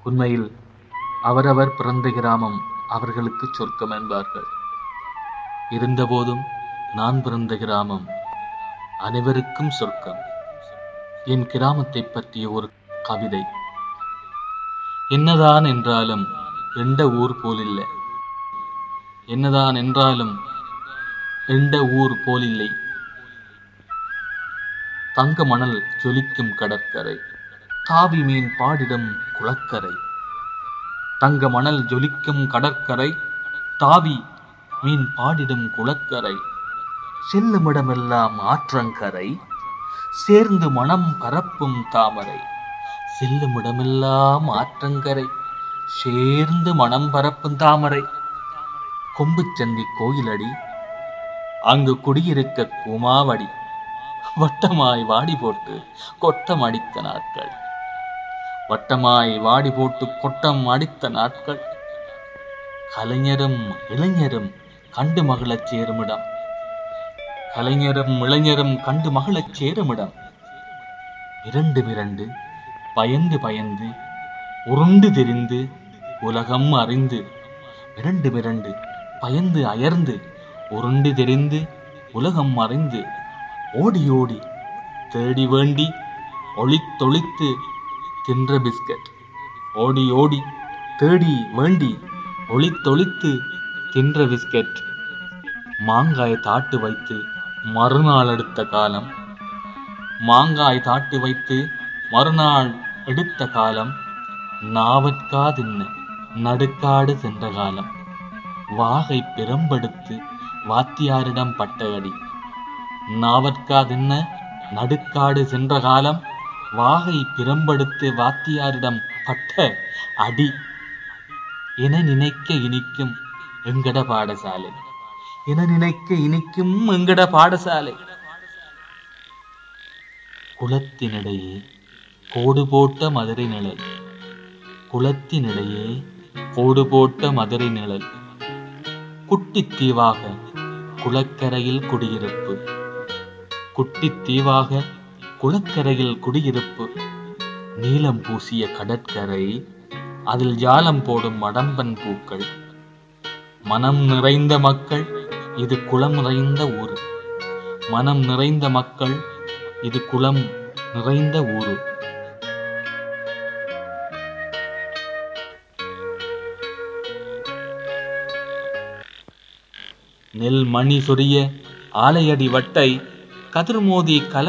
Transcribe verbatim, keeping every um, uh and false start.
உண்மையில் அவரவர் பிறந்த கிராமம் அவர்களுக்கு சொர்க்கம் என்பார்கள். இருந்தபோதும் நான் பிறந்த கிராமம் அனைவருக்கும் சொர்க்கம். என் கிராமத்தை பற்றிய ஒரு கவிதை. என்னதான் என்றாலும் எந்த ஊர் போலில்லை, என்னதான் என்றாலும் எந்த ஊர் போலில்லை. தங்க மணல் ஜொலிக்கும் கடற்கரை, தாவி மீன் பாடிடும் குளக்கரை. தங்க மணல் ஜொலிக்கும் கடற்கரை, தாவி மீன் பாடிடும் குளக்கரை. செல்லுமிடமெல்லாம் ஆற்றங்கரை, சேர்ந்து மனம் பரப்பும் தாமரை. செல்லுமிடமெல்லாம் ஆற்றங்கரை, சேர்ந்து மனம் பரப்பும் தாமரை. கொம்புச்சந்தி கோயிலடி, அங்கு குடியிருக்க கூமாவடி. வட்டமாய் வாடி போட்டு கொட்டம் அடித்த நாட்கள், வட்டமாய் வாடி போட்டு கொட்டம் அடித்த நாட்கள். கலைஞரும் இளைஞரும் கண்டு மகிழச் சேருமிடம், கலைஞரும் இளைஞரும் கண்டு மகிழச் சேருமிடம். மிரண்டு மிரண்டு பயந்து பயந்து உருண்டு திரிந்து உலகம் அறிந்து. மிரண்டு மிரண்டு பயந்து அயர்ந்து உருண்டு திரிந்து உலகம் அறிந்து. ஓடி ஓடி தேடி வேண்டி ஒளித்தொளித்து தின்ற பிஸ்கட். ஓடி ஓடி தேடி வேண்டி ஒளித்தொளித்து தின்ற பிஸ்கட். மாங்காய் தாட்டு வைத்து மறுநாள் எடுத்த காலம், மாங்காய் தாட்டு வைத்து மறுநாள் எடுத்த காலம். நாவற்கா தின்ன நடுக்காடு சென்ற காலம், வாகை பிரம்பெடுத்து வாத்தியாரிடம் பட்டயடி. நாவற்கா தின்ன நடுக்காடு சென்ற காலம், வாகை பிரம்பெடுத்து வாத்தியாரிடம் பட்ட அடி. என நினைக்க இனிக்கும் எங்கட பாடசாலை, என நினைக்க இனிக்கும் எங்கட பாடசாலை. குளத்தினிடையே கோடு போட்ட மதுரை நிழல், குளத்தினிடையே கோடு போட்ட மதுரை நிழல். குட்டித் தீவாக குளக்கரையில் குடியிருப்பு, குட்டித் தீவாக குளக்கரையில் குடியிருப்பு. நீலம் பூசிய கடற்கரை, அதில் ஜாலம் போடும் மடம்பன் பூக்கள். மனம் நிறைந்த மக்கள், இது குளம் நிறைந்த ஊரு. மனம் நிறைந்த மக்கள், இது குளம் நிறைந்த ஊரு. நெல் மணி சொரிய ஆலையடி வட்டை, கதிர்மோதி கல